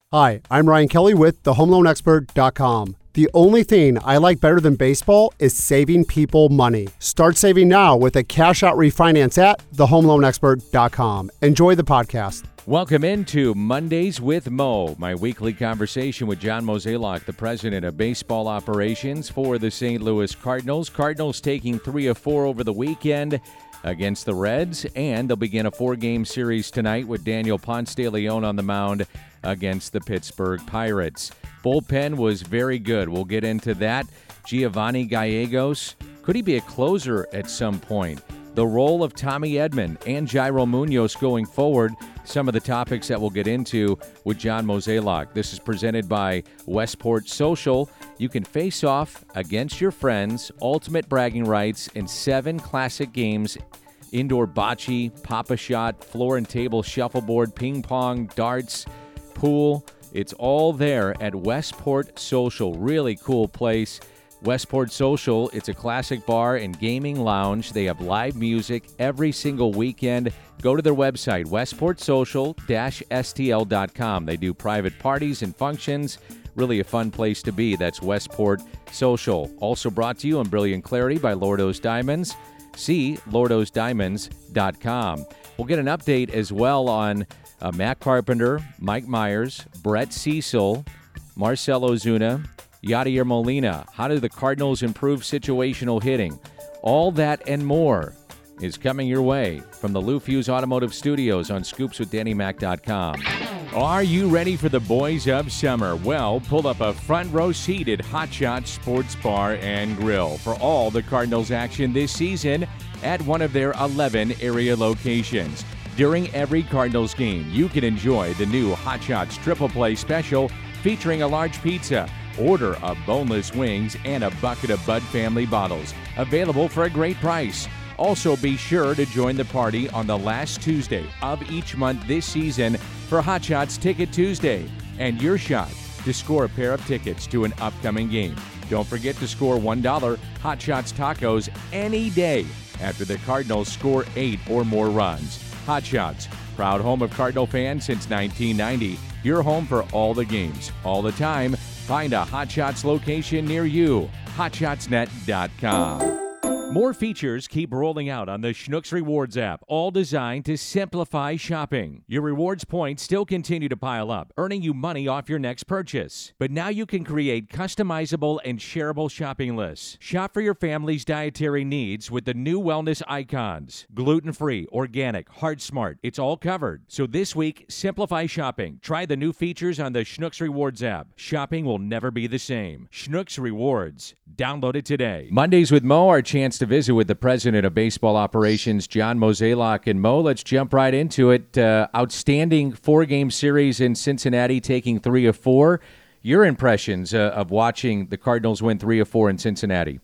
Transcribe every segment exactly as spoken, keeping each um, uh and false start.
Hi, I'm Ryan Kelly with the home loan expert dot com. The only thing I like better than baseball is saving people money. Start saving now with a cash out refinance at the home loan expert dot com. Enjoy the podcast. Welcome into Mondays with Mo, my weekly conversation with John Mozeliak, the president of baseball operations for the Saint Louis Cardinals. Cardinals taking three of four over the weekend against the Reds, and they'll begin a four-game series tonight with Daniel Ponce de Leon on the mound against the Pittsburgh Pirates. Bullpen was very good. We'll get into that. Giovanni Gallegos, could he be a closer at some point? The role of Tommy Edman and Jairo Munoz going forward, some of the topics that we'll get into with John Mozeliak. This is presented by Westport Social. You can face off against your friends, ultimate bragging rights, in seven classic games: indoor bocce, pop-a-shot, floor and table shuffleboard, ping pong, darts, pool. It's all there at Westport Social. Really cool place. Westport Social, it's a classic bar and gaming lounge. They have live music every single weekend. Go to their website, westport social dash s t l dot com. They do private parties and functions. Really a fun place to be. That's Westport Social. Also brought to you in brilliant clarity by Lordo's Diamonds. See lordos diamonds dot com. We'll get an update as well on uh, Matt Carpenter, Mike Myers, Brett Cecil, Marcell Ozuna, Yadier Molina. How do the Cardinals improve situational hitting? All that and more is coming your way from the Lou Fuse Automotive Studios on scoops with danny mac dot com. Are you ready for the boys of summer? Well, pull up a front row seat at Hot Shots Sports Bar and Grill for all the Cardinals action this season at one of their eleven area locations. During every Cardinals game, you can enjoy the new Hot Shots Triple Play Special featuring a large pizza. Order a boneless wings and a bucket of Bud Family bottles, available for a great price. Also, be sure to join the party on the last Tuesday of each month this season for Hot Shots Ticket Tuesday, and your shot to score a pair of tickets to an upcoming game. Don't forget to score one dollar Hot Shots tacos any day after the Cardinals score eight or more runs. Hot Shots, proud home of Cardinal fans since nineteen ninety. Your home for all the games, all the time. Find a Hot Shots location near you. hot shots net dot com. More features keep rolling out on the Schnucks Rewards app, all designed to simplify shopping. Your rewards points still continue to pile up, earning you money off your next purchase. But now you can create customizable and shareable shopping lists. Shop for your family's dietary needs with the new wellness icons. Gluten-free, organic, heart smart, it's all covered. So this week, simplify shopping. Try the new features on the Schnucks Rewards app. Shopping will never be the same. Schnucks Rewards. Download it today. Mondays with Mo, our chance to visit with the president of baseball operations, John Mozeliak. And Mo, let's jump right into it. Uh, outstanding four-game series in Cincinnati, taking three of four. Your impressions uh, of watching the Cardinals win three of four in Cincinnati?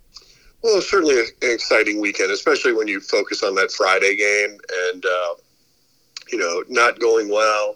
Well, it's certainly an exciting weekend, especially when you focus on that Friday game and, uh, you know, not going well,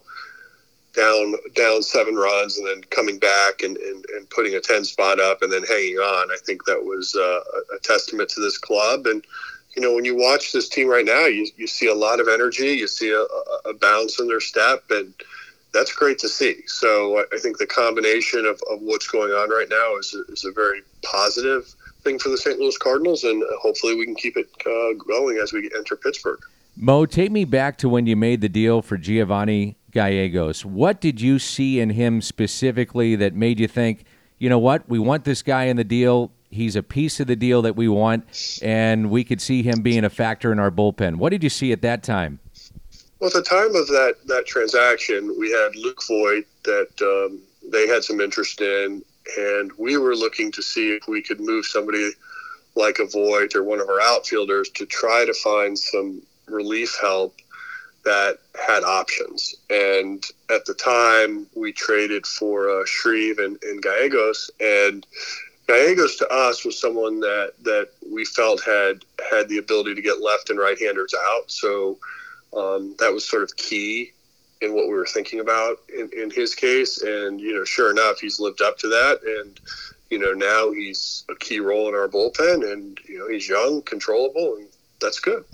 down down seven runs, and then coming back and, and, and putting a ten spot up and then hanging on. I think that was uh, a testament to this club. And, you know, when you watch this team right now, you, you see a lot of energy, you see a, a bounce in their step, and that's great to see. So I think the combination of, of what's going on right now is a, is a very positive thing for the Saint Louis Cardinals, and hopefully we can keep it uh, going as we enter Pittsburgh. Mo, take me back to when you made the deal for Giovanni Gallegos. What did you see in him specifically that made you think, you know what, we want this guy in the deal, he's a piece of the deal that we want, and we could see him being a factor in our bullpen? What did you see at that time? Well, at the time of that, that transaction, we had Luke Voigt that um, they had some interest in, and we were looking to see if we could move somebody like a Voigt or one of our outfielders to try to find some relief help that had options. And at the time, we traded for uh, Shreve and, and Gallegos, and Gallegos to us was someone that, that we felt had had the ability to get left and right-handers out. So um, that was sort of key in what we were thinking about in, in his case. And, you know, sure enough, he's lived up to that. And, you know, now he's a key role in our bullpen, and, you know, he's young, controllable, and that's good.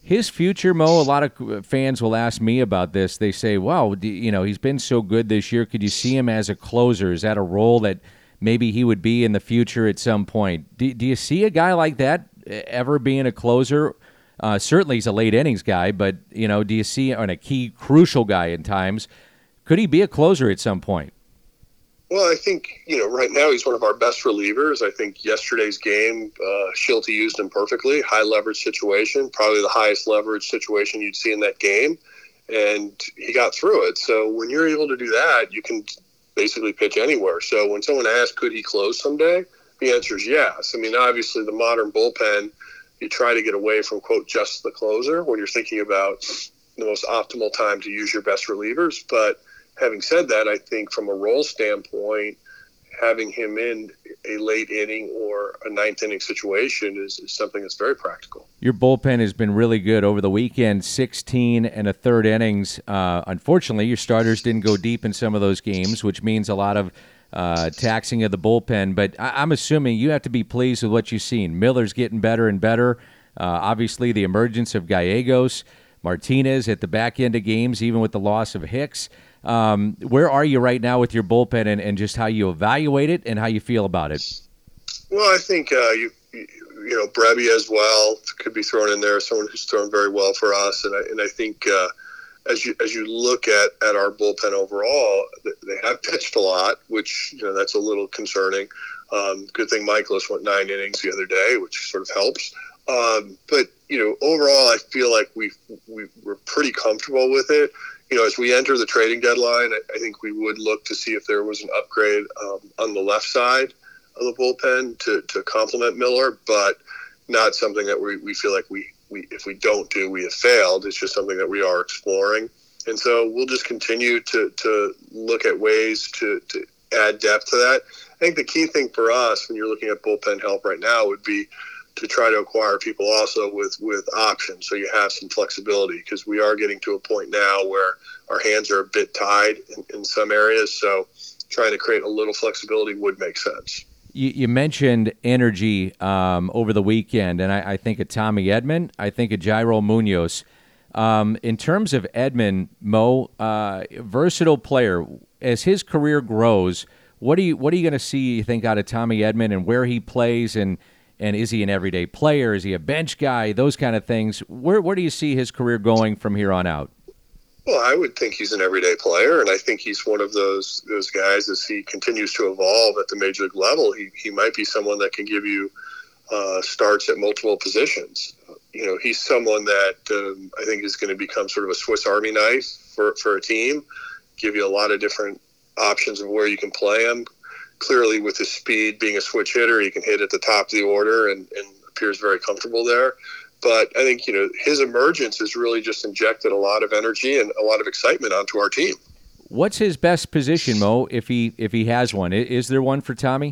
His future, Mo, a lot of fans will ask me about this. They say, wow, you know, he's been so good this year. Could you see him as a closer? Is that a role that maybe he would be in the future at some point? Do, do you see a guy like that ever being a closer? Uh, certainly he's a late innings guy, but, you know, do you see on a key, crucial guy in times, could he be a closer at some point? Well, I think, you know, right now he's one of our best relievers. I think yesterday's game, uh, Schulte used him perfectly. High leverage situation, probably the highest leverage situation you'd see in that game. And he got through it. So when you're able to do that, you can basically pitch anywhere. So when someone asks, could he close someday? The answer is yes. I mean, obviously the modern bullpen, you try to get away from, quote, just the closer when you're thinking about the most optimal time to use your best relievers. But having said that, I think from a role standpoint, having him in a late inning or a ninth inning situation is, is something that's very practical. Your bullpen has been really good over the weekend, sixteen and a third innings. Uh, unfortunately, your starters didn't go deep in some of those games, which means a lot of uh, taxing of the bullpen. But I- I'm assuming you have to be pleased with what you've seen. Miller's getting better and better. Uh, obviously, the emergence of Gallegos, Martinez at the back end of games, even with the loss of Hicks. Um, where are you right now with your bullpen and, and just how you evaluate it and how you feel about it? Well, I think, uh, you you know, Brebbia as well could be thrown in there, someone who's thrown very well for us. And I, and I think uh, as you as you look at, at our bullpen overall, they have pitched a lot, which, you know, that's a little concerning. Um, good thing Michaelis went nine innings the other day, which sort of helps. Um, but, you know, overall, I feel like we we we're pretty comfortable with it. You know, as we enter the trading deadline, I, I think we would look to see if there was an upgrade um, on the left side of the bullpen to, to complement Miller, but not something that we, we feel like we, we, if we don't do, we have failed. It's just something that we are exploring. And so we'll just continue to, to look at ways to, to add depth to that. I think the key thing for us when you're looking at bullpen help right now would be to try to acquire people also with, with options so you have some flexibility, because we are getting to a point now where our hands are a bit tied in, in some areas. So trying to create a little flexibility would make sense. You, you mentioned energy um, over the weekend, and I, I think of Tommy Edman. I think of Jairo Munoz. Um, in terms of Edman, Mo, uh, versatile player, as his career grows, what are you what are you going to see, you think, out of Tommy Edman and where he plays, and And is he an everyday player? Is he a bench guy? Those kind of things. Where where do you see his career going from here on out? Well, I would think he's an everyday player, and I think he's one of those those guys as he continues to evolve at the major league level. He he might be someone that can give you uh, starts at multiple positions. You know, he's someone that um, I think is going to become sort of a Swiss Army knife for, for a team, give you a lot of different options of where you can play him. Clearly, with his speed, being a switch hitter, he can hit at the top of the order and, and appears very comfortable there. But I think, you know, his emergence has really just injected a lot of energy and a lot of excitement onto our team. What's his best position, Mo, if he if he has one? Is there one for Tommy?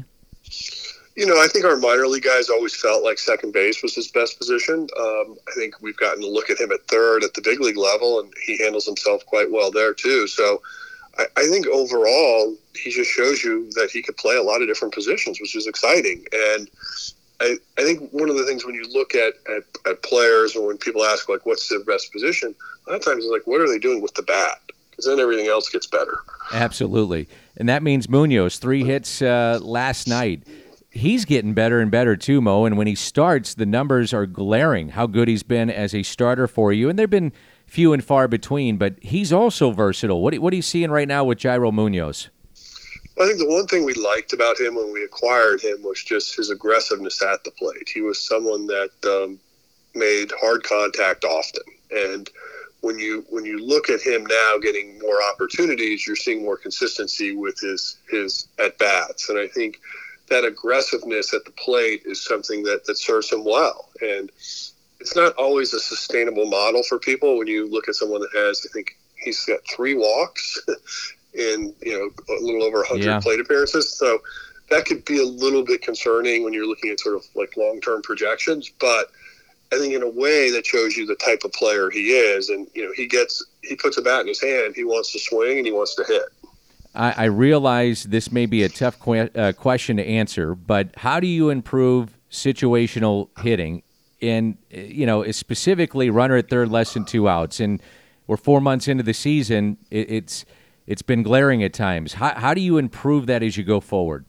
You know, I think our minor league guys always felt like second base was his best position. Um, I think we've gotten to look at him at third at the big league level, and he handles himself quite well there, too. So I, I think overall, he just shows you that he could play a lot of different positions, which is exciting. And I, I think one of the things when you look at, at, at players, or when people ask, like, what's their best position, a lot of times it's like, what are they doing with the bat? Because then everything else gets better. Absolutely. And that means Munoz, three hits uh, last night. He's getting better and better too, Mo, and when he starts, the numbers are glaring, how good he's been as a starter for you. And they've been few and far between, but he's also versatile. What, what are you seeing right now with Jairo Munoz? I think the one thing we liked about him when we acquired him was just his aggressiveness at the plate. He was someone that um, made hard contact often. And when you when you look at him now getting more opportunities, you're seeing more consistency with his, his at-bats. And I think that aggressiveness at the plate is something that, that serves him well. And it's not always a sustainable model for people. When you look at someone that has, I think he's got three walks in, you know, a little over one hundred yeah. plate appearances. So that could be a little bit concerning when you're looking at sort of like long-term projections. But I think in a way that shows you the type of player he is. And, you know, he gets, he puts a bat in his hand, he wants to swing and he wants to hit. I, I realize this may be a tough que- uh, question to answer, but how do you improve situational hitting and, you know, specifically runner at third, less than two outs. And we're four months into the season. It, it's it's been glaring at times. How, how do you improve that as you go forward?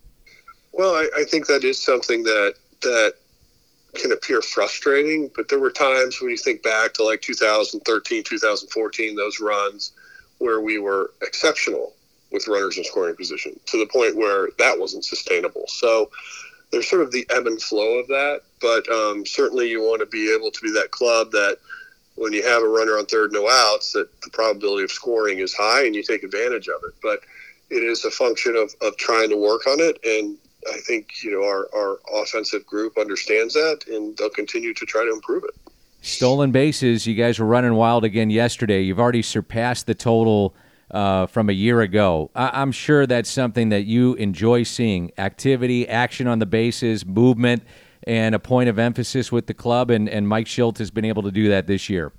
Well, I, I think that is something that that can appear frustrating, but there were times when you think back to like two thousand thirteen, two thousand fourteen, those runs where we were exceptional with runners in scoring position to the point where that wasn't sustainable. So there's sort of the ebb and flow of that, but um, certainly you want to be able to be that club that when you have a runner on third, no outs, that the probability of scoring is high and you take advantage of it. But it is a function of, of trying to work on it, and I think, you know, our, our offensive group understands that, and they'll continue to try to improve it. Stolen bases, you guys were running wild again yesterday. You've already surpassed the total uh, from a year ago. I- I'm sure that's something that you enjoy seeing, activity, action on the bases, movement, and a point of emphasis with the club, and, and Mike Shildt has been able to do that this year.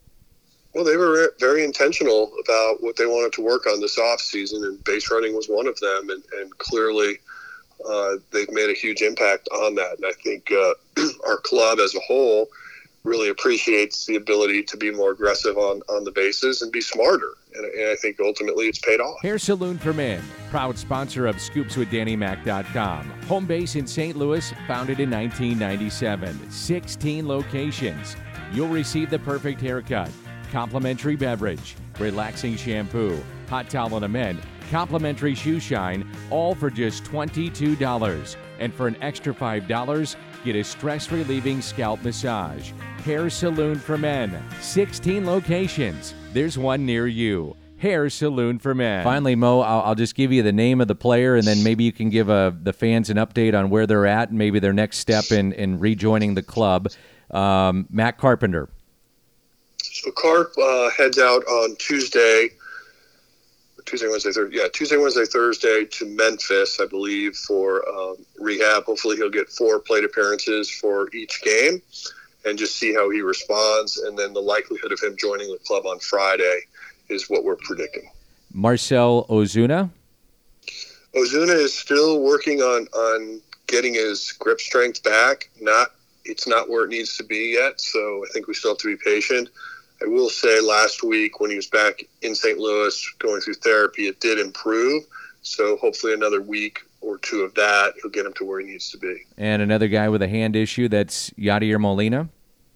Well, they were very intentional about what they wanted to work on this offseason, and base running was one of them, and, and clearly uh, they've made a huge impact on that. And I think uh, our club as a whole really appreciates the ability to be more aggressive on, on the bases and be smarter. And, and I think ultimately it's paid off. Hair Saloon for Men, proud sponsor of Scoops With Danny Mac dot com. Home base in Saint Louis, founded in nineteen ninety-seven. sixteen locations. You'll receive the perfect haircut, complimentary beverage, relaxing shampoo, hot towel on a men, complimentary shoe shine, all for just twenty-two dollars. And for an extra five dollars, get a stress-relieving scalp massage. Hair Saloon for Men, sixteen locations. There's one near you. Hair Saloon for Men. Finally, Mo, I'll, I'll just give you the name of the player, and then maybe you can give uh, the fans an update on where they're at and maybe their next step in, in rejoining the club. Um, Matt Carpenter. So Carp uh, heads out on Tuesday, Tuesday, Wednesday, Thursday. Yeah, Tuesday, Wednesday, Thursday to Memphis, I believe, for um, rehab. Hopefully he'll get four plate appearances for each game and just see how he responds. And then the likelihood of him joining the club on Friday is what we're predicting. Marcell Ozuna? Ozuna is still working on, on getting his grip strength back. Not It's not where it needs to be yet, so I think we still have to be patient. I will say last week when he was back in Saint Louis going through therapy, it did improve. So hopefully another week or two of that, he'll get him to where he needs to be. And another guy with a hand issue, that's Yadier Molina?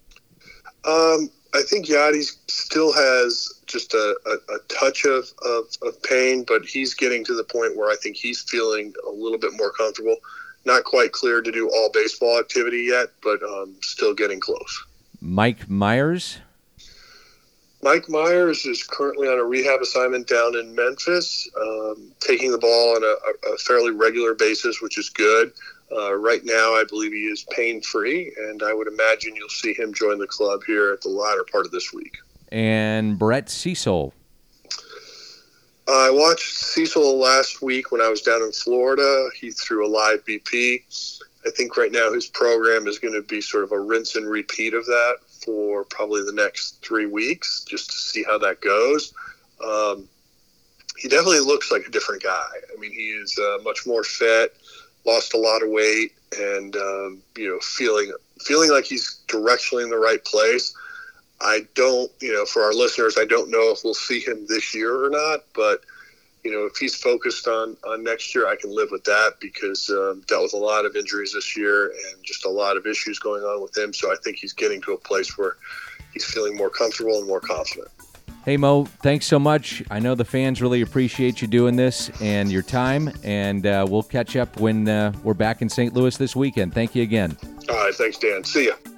Um, I think Yadi still has just a, a, a touch of, of, of pain, but he's getting to the point where I think he's feeling a little bit more comfortable. Not quite clear to do all baseball activity yet, but um, still getting close. Mike Myers? Mike Myers is currently on a rehab assignment down in Memphis, um, taking the ball on a, a fairly regular basis, which is good. Uh, right now, I believe he is pain-free, and I would imagine you'll see him join the club here at the latter part of this week. And Brett Cecil? I watched Cecil last week when I was down in Florida. He threw a live B P. I think right now his program is going to be sort of a rinse and repeat of that for probably the next three weeks, just to see how that goes. Um, he definitely looks like a different guy. I mean, he is uh, much more fit, lost a lot of weight, and um, you know, feeling feeling like he's directionally in the right place. I don't, you know, for our listeners, I don't know if we'll see him this year or not, but, you know, if he's focused on, on next year, I can live with that because um, dealt with a lot of injuries this year and just a lot of issues going on with him. So I think he's getting to a place where he's feeling more comfortable and more confident. Hey, Mo, thanks so much. I know the fans really appreciate you doing this and your time, and uh, we'll catch up when uh, we're back in Saint Louis this weekend. Thank you again. All right, thanks, Dan. See ya.